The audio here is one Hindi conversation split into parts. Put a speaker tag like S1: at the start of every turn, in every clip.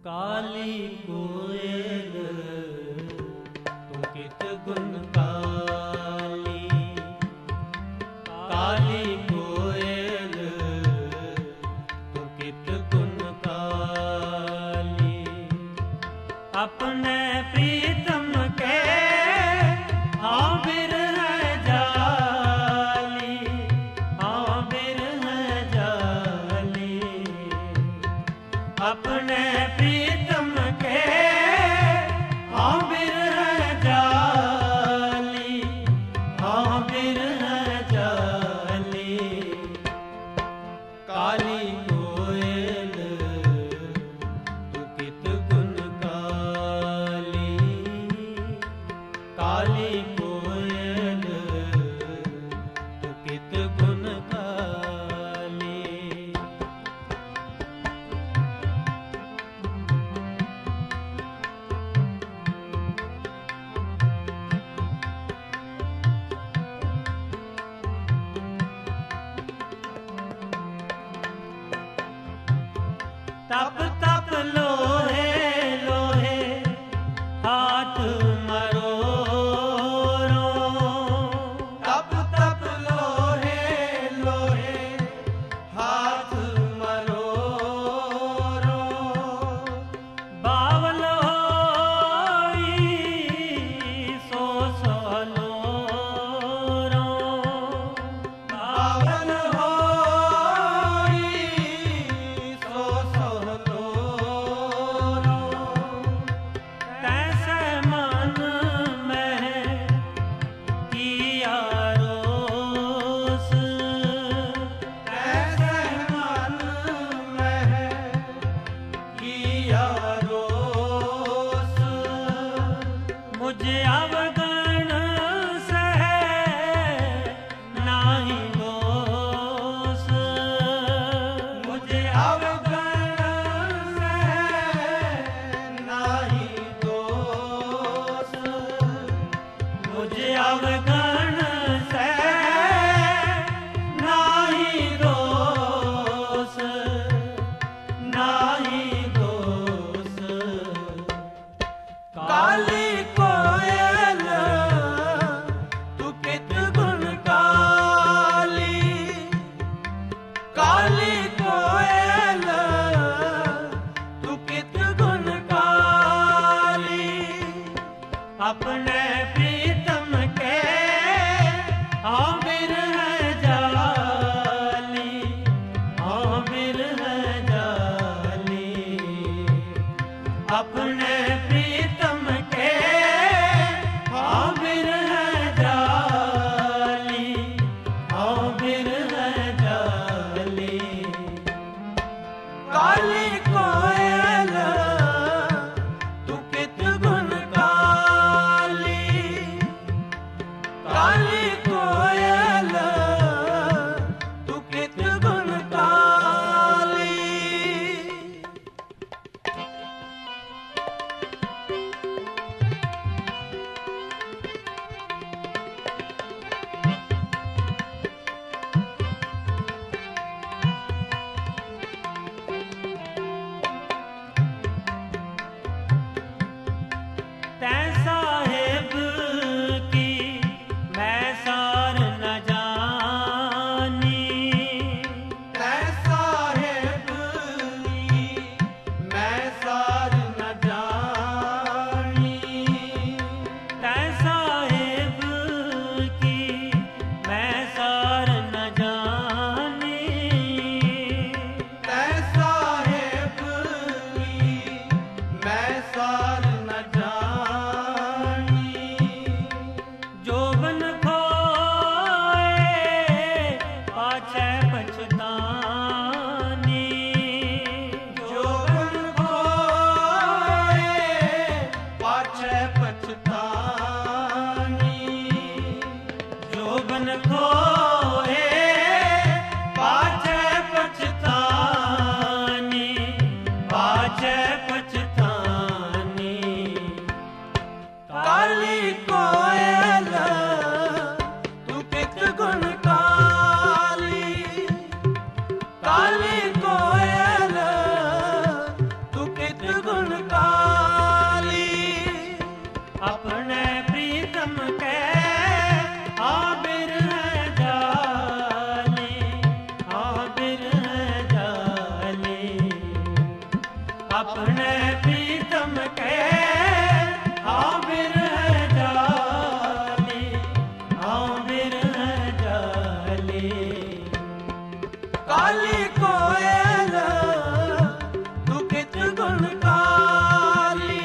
S1: काली कोयल तू कित गुण काली, काली कोयल तू कित गुण काली। अपने प्रीतम के हाँ बिरह जाली, हाँ बिरह जाली। अपने प्रीतम के हाँ बिरह जाली, हाँ बिरह जाली। काली कोयल तू कित गुण काली, काली कोयल तू कित गुण काली। तप तप लोहे लोहे हाथ मरोरो, तप तप लोहे लोहे हाथ मरोरो। बावल होई सो सोलोरो, बावल होई सो सोलोरो। तैसे मन में किया रोष, तैसे मन में किया रोष। मुझे अवगण से नाही दोष, मुझे अवगण से नाही दोष। मुझे अवगण से नाही दोष, नाही दोष। काली कोयल तू कित गुण काली, काली कोयल तू कित गुण काली। अपने प्रीतम के हाँ बिरह जाली, हाँ बिरह जाली। अपने प्रीतम के हाँ बिरह जाली, हाँ बिरह जाली। काली कोयल तू कित गुण काली, काली कोयल तू कित गुण काली। तैं साहेब की मैं सार न जानी, तैं साहेब की मैं सार न जानी। तैं साहेब की मैं सार न जानी, तैं साहेब की मैं सार न जानी। जोबन खोए पाछे पछतानी, जोबन खोए पाछे पछतानी। जोबन खोए पाछे पछतानी, पाछे पछतानी। काली कोयल तू कित गुण काली, काली कोयल तू कित गुण अपने प्रीतम के हाँ बिरह जाली, हाँ बिरह जाली। काली कोयल तू कित गुण काली,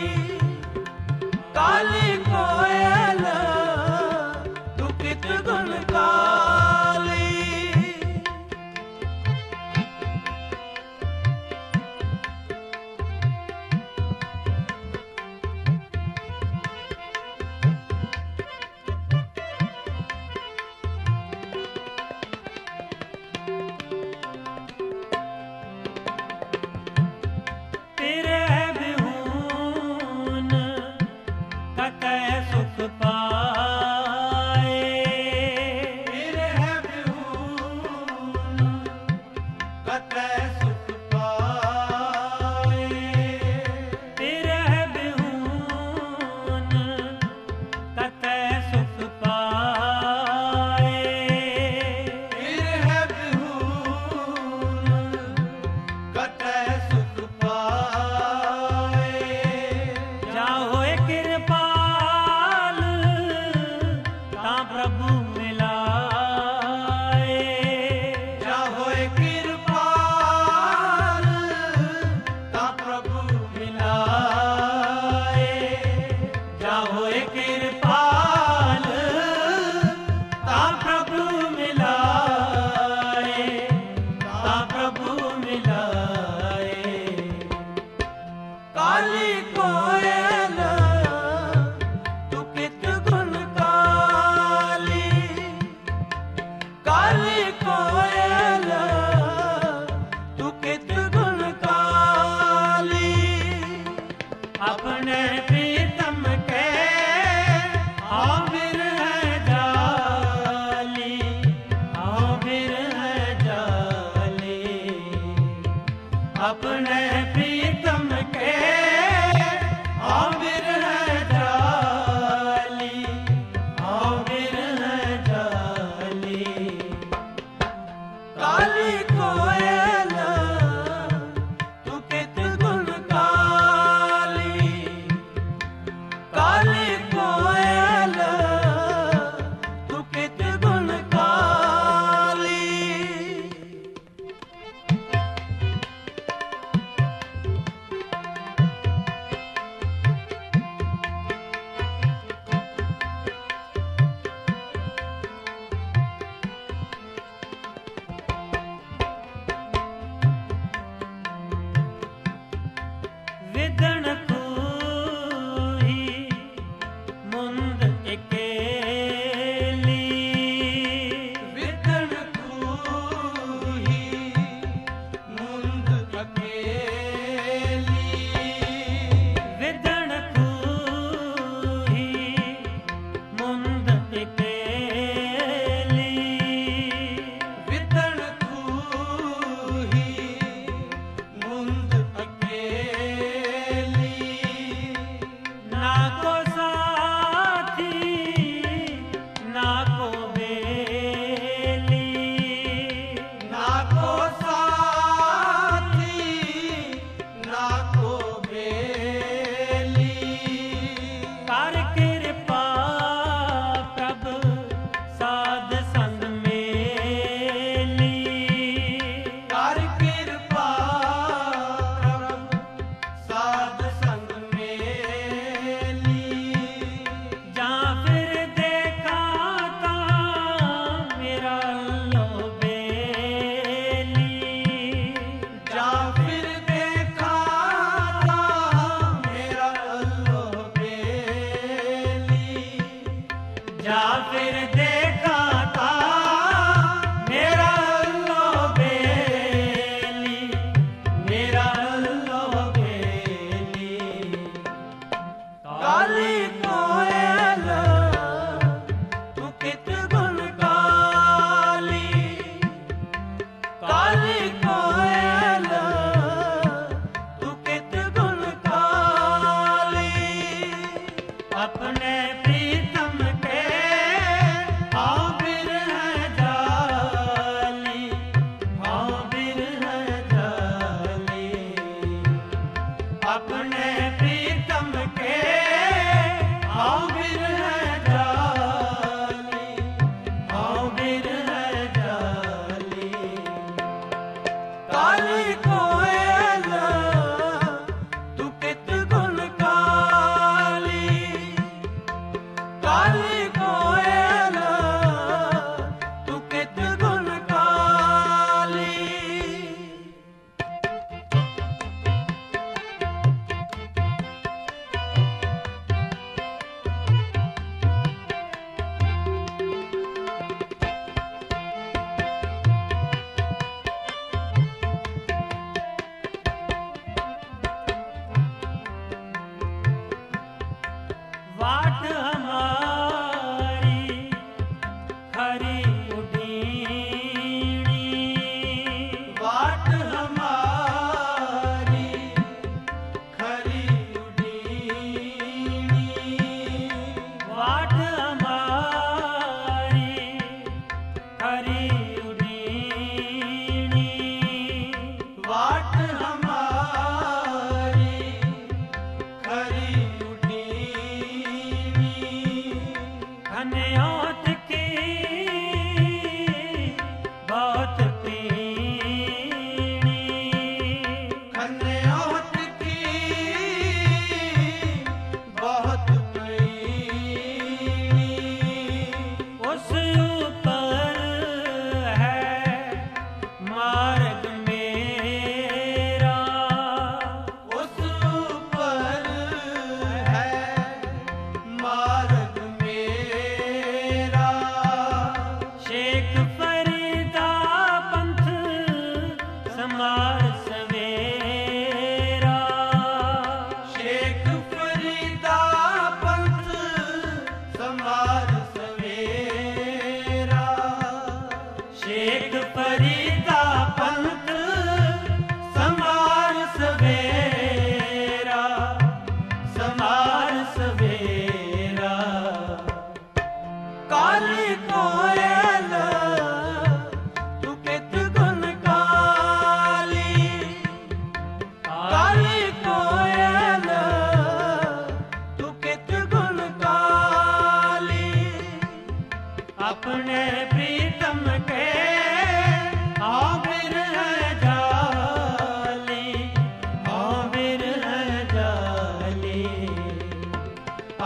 S1: काली कोयल तू कित गुण काली। अपने प्रीतम के हाँ बिरह जाली, हाँ बिरह जाली। काली कोयल तू कित गुण काली, काली कोयल तू कित गुण काली। विदण तूही मुंद अकेली, विदण तूही मुंद अकेली, विदण तूही मुंद अकेली, विदण तूही मुंद अकेली।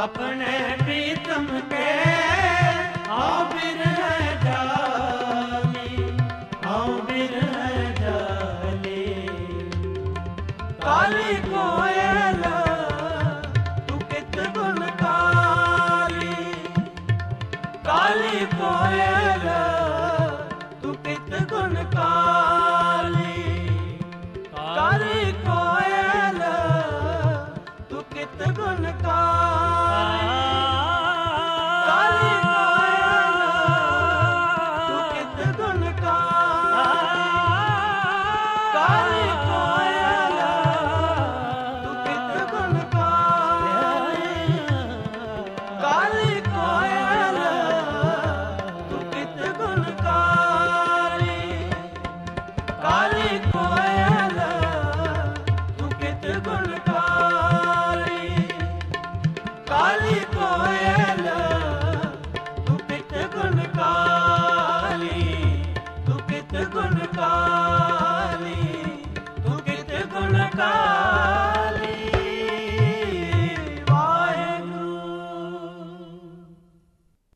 S1: अपने प्रीतम के आओ बिरह जाली, आओ बिरह जाली। काली कोयल तू कित गुण काली, काली कोयल तू कित गुण काली, काली कोयल तू कित गुण काली, काली कोयल तू कित गुण काली, काली कोयल तू कित गुण काली, काली कोयल तू कित गुण काली, काली कोयल तू कित गुण काली, काली कोयल तू कित गुण काली, तू कित गुण काली, तू कित गुण काली।